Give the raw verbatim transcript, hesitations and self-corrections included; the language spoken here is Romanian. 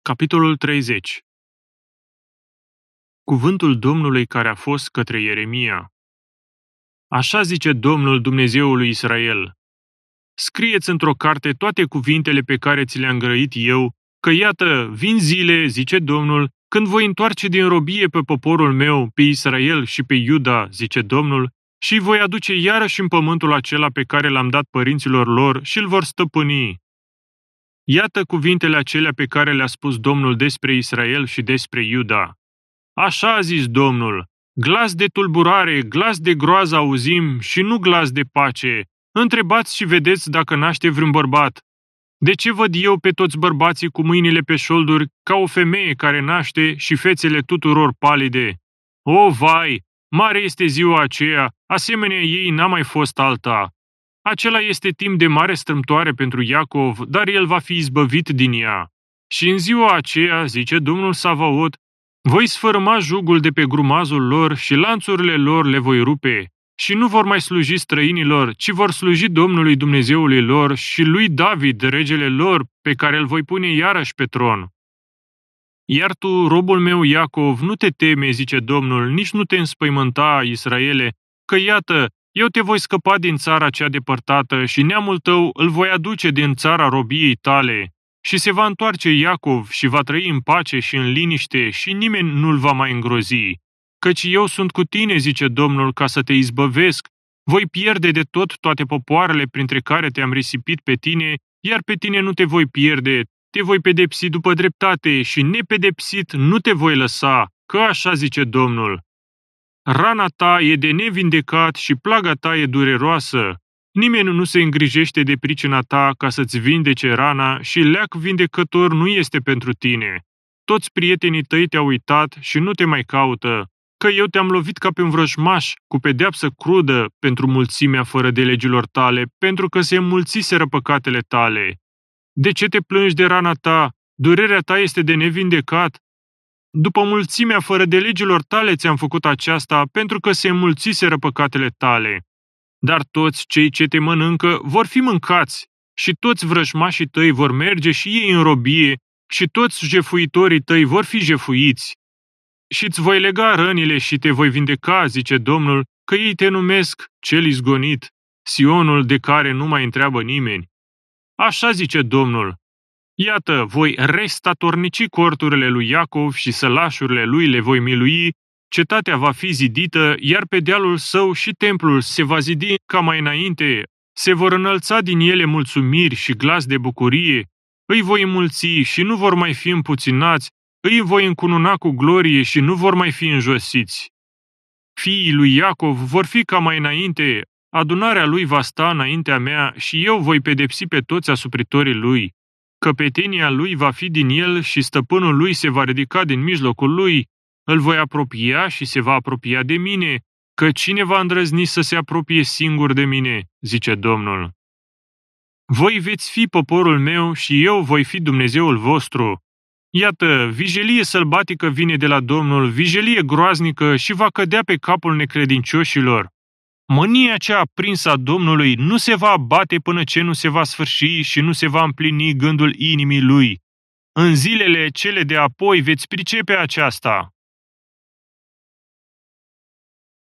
Capitolul treizeci. Cuvântul Domnului care a fost către Ieremia. Așa zice Domnul Dumnezeul lui Israel: scrie-ți într-o carte toate cuvintele pe care ți le-am grăit eu, că iată, vin zile, zice Domnul, când voi întoarce din robie pe poporul meu, pe Israel și pe Iuda, zice Domnul, și îi voi aduce iarăși în pământul acela pe care l-am dat părinților lor și îl vor stăpâni. Iată cuvintele acelea pe care le-a spus Domnul despre Israel și despre Iuda. Așa a zis Domnul: glas de tulburare, glas de groază auzim și nu glas de pace. Întrebați și vedeți dacă naște vreun bărbat. De ce văd eu pe toți bărbații cu mâinile pe șolduri ca o femeie care naște și fețele tuturor palide? O, vai, mare este ziua aceea, asemenea ei n-a mai fost alta. Acela este timp de mare strâmtoare pentru Iacov, dar el va fi izbăvit din ea. Și în ziua aceea, zice Domnul Savaot, voi sfărâma jugul de pe grumazul lor și lanțurile lor le voi rupe. Și nu vor mai sluji străinilor, ci vor sluji Domnului Dumnezeului lor și lui David, regele lor, pe care îl voi pune iarăși pe tron. Iar tu, robul meu Iacov, nu te teme, zice Domnul, nici nu te înspăimânta, Israele, că iată, eu te voi scăpa din țara cea depărtată și neamul tău îl voi aduce din țara robiei tale. Și se va întoarce Iacov și va trăi în pace și în liniște și nimeni nu-l va mai îngrozi. Căci eu sunt cu tine, zice Domnul, ca să te izbăvesc. Voi pierde de tot toate popoarele printre care te-am risipit pe tine, iar pe tine nu te voi pierde. Te voi pedepsi după dreptate și nepedepsit nu te voi lăsa, că așa zice Domnul. Rana ta e de nevindecat și plaga ta e dureroasă. Nimeni nu se îngrijește de pricina ta ca să-ți vindece rana și leac vindecător nu este pentru tine. Toți prietenii tăi te-au uitat și nu te mai caută, că eu te-am lovit ca pe un vrăjmaș, cu pedeapsă crudă pentru mulțimea fără de legilor tale, pentru că se înmulțiseră păcatele tale. De ce te plângi de rana ta? Durerea ta este de nevindecat. După mulțimea fără de legilor tale ți-am făcut aceasta, pentru că se înmulțiseră păcatele tale. Dar toți cei ce te mănâncă vor fi mâncați, și toți vrăjmașii tăi vor merge și ei în robie, și toți jefuitorii tăi vor fi jefuiți. Și îți voi lega rănile și te voi vindeca, zice Domnul, că ei te numesc cel izgonit, Sionul de care nu mai întreabă nimeni. Așa zice Domnul: iată, voi restatornici corturile lui Iacov și sălașurile lui le voi milui, cetatea va fi zidită, iar pe dealul său și templul se va zidi ca mai înainte, se vor înălța din ele mulțumiri și glas de bucurie, îi voi înmulți și nu vor mai fi împuținați, îi voi încununa cu glorie și nu vor mai fi înjosiți. Fiii lui Iacov vor fi ca mai înainte, adunarea lui va sta înaintea mea și eu voi pedepsi pe toți asupritorii lui. Căpetenia lui va fi din el și stăpânul lui se va ridica din mijlocul lui. Îl voi apropia și se va apropia de mine, că cine va îndrăzni să se apropie singur de mine, zice Domnul. Voi veți fi poporul meu și eu voi fi Dumnezeul vostru. Iată, vijelie sălbatică vine de la Domnul, vijelie groaznică și va cădea pe capul necredincioșilor. Mânia cea aprinsă a Domnului nu se va abate până ce nu se va sfârși și nu se va împlini gândul inimii lui. În zilele cele de apoi veți pricepe aceasta.